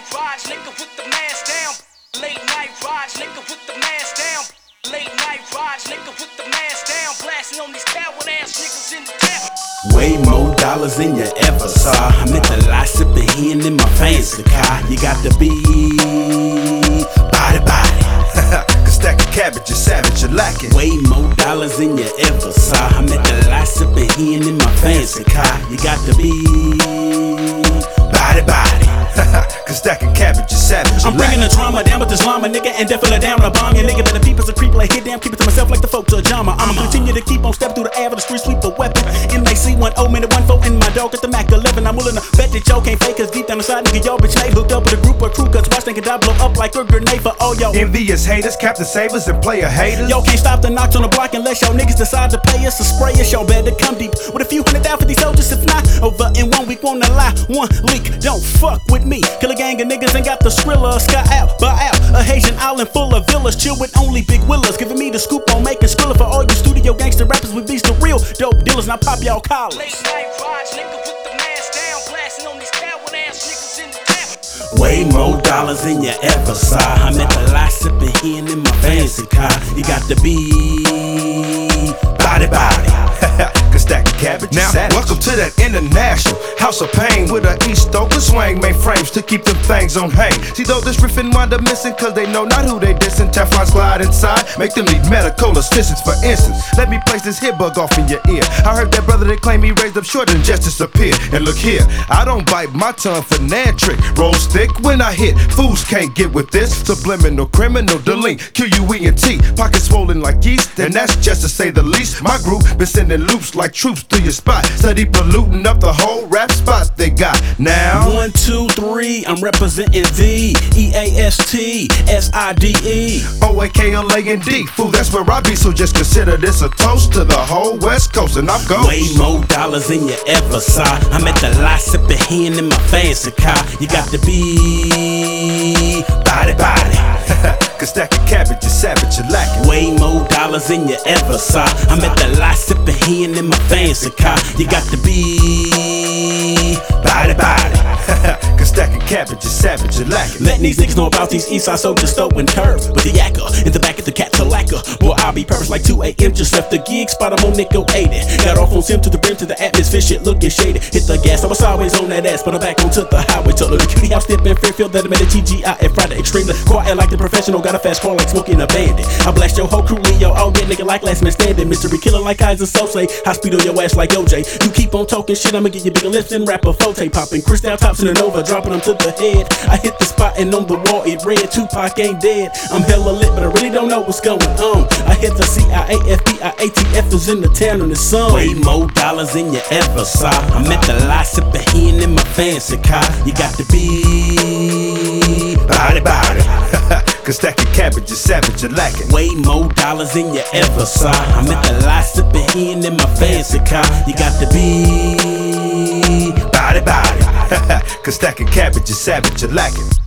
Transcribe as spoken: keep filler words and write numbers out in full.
rides, nigga with the mask down. Late night rides, nigga with the mask down. Late night rides, nigga with the mask down. Blasting on these coward ass niggas in the town. Way more dollars than you ever saw. I'm at the lot sipping hen in my fancy car. You got to be body body. Cause stacking cabbage is savage, you lacking. Way more dollars than you ever saw. I'm at the lot sipping hen in my fancy car. You got to be body body. Cause stacking cabbage is savage, I'm bringing the drama down with this llama, nigga, and definitely down to bomb your nigga. That the people's a creep like hit damn, keep it to myself like the folk to a jama. I'ma continue to keep on stepping through the air of the street, sweep the weapon. M A C one oh, minute one four in my dog at the Mac eleven. I'm willing to bet that y'all can't fake, cause deep down inside, nigga, y'all bitch made. Hooked up with a group of crew cuts, watch thinking I blow up like a grenade for all y'all envious haters, Captain Savers, and player haters. Y'all can't stop the knocks on the block unless y'all niggas decide to pay us or spray us. Y'all better come deep with a few hundred down for these soldiers. If not, over in one week, wanna lie, one leak. Don't fuck with me. Kill a gang of niggas ain't got the skrilla. Sky out, buy out. A Haitian island full of villas. Chill with only big willas. Giving me the scoop on making skrilla for all you studio gangster rappers with these the real dope dealers. Now pop y'all collars. Late night rides, nigga with the mask down. Blasting on these coward ass niggas in the town. Way more dollars than you ever saw. I'm at the lot sipping hen in my fancy car. You got to be body body. Cause stacking cabbage now, is savage. Welcome to that international house of pain with a East Oakland swing, main frames to keep them things on hang. See though this riffin' wind up missing, cause they know not who they dissing. Teflon slide inside, make them need medical assistance. For instance, let me place this here bug off in your ear. I heard that brother that claim he raised up short and just disappeared. And look here, I don't bite my tongue for nan trick. Roll stick when I hit, fools can't get with this. Subliminal criminal delete, Q U E and T. Pockets swollen like yeast, and that's just to say the least. My group been sending loops like troops to your spot. Steady polluting up the whole rap spot they got now. One, two, three, I'm representing the E A S T S I D E O A K L A and D. Fool, that's where I be, so just consider this a toast to the whole West Coast, and I'm going. Way more dollars than you ever saw. I'm at the lot sipping hen in my fancy car. You got to be body body. Cause stacking cabbage is savage, you lacking. Way more dollars than you ever saw. I'm at the lot sipping hen in my fancy car. You got to be body body. Cause stacking cabbage is savage, you lacking. Letting these niggas know about these Eastside soldiers throwing curves with the yakka in the back of the cat to lacquer. Boy, I'll be purpose like two A M Just left the gig spot. I'm on Nico eighty. Got off on Sim to the brim to the atmosphere. Shit looking shady. Hit the gas. I was always on that ass, but I'm back onto the highway. Told her the cutie house step in Fairfield that I met a T G I and Friday. Extremely quiet like the professional. Got a fast car like smoking a bandit. I blast your whole crew, Leo. All get nigga like last man standing. Mystery killer like Kaiser Sose. High speed on your ass like O J. You keep on talking shit, I'ma get you bigger lips and rapper Forte popping. Crystal tops in the Nova, dropping them to the head. I hit the spot and on the wall it read Tupac ain't dead. I'm hella lit, but I really don't know what's going on. I hit the C I A F B I A T F is in the town on the sun. Way more dollars than you ever saw. I'm at the lot sipping hen in my fancy car. You got to be body body. Cause stacking cabbage is savage, you lacking. Way more dollars than you ever saw. I'm at the lot sipping hen in my fancy car. You got to be body body. Cause stacking cabbage is savage, you lacking.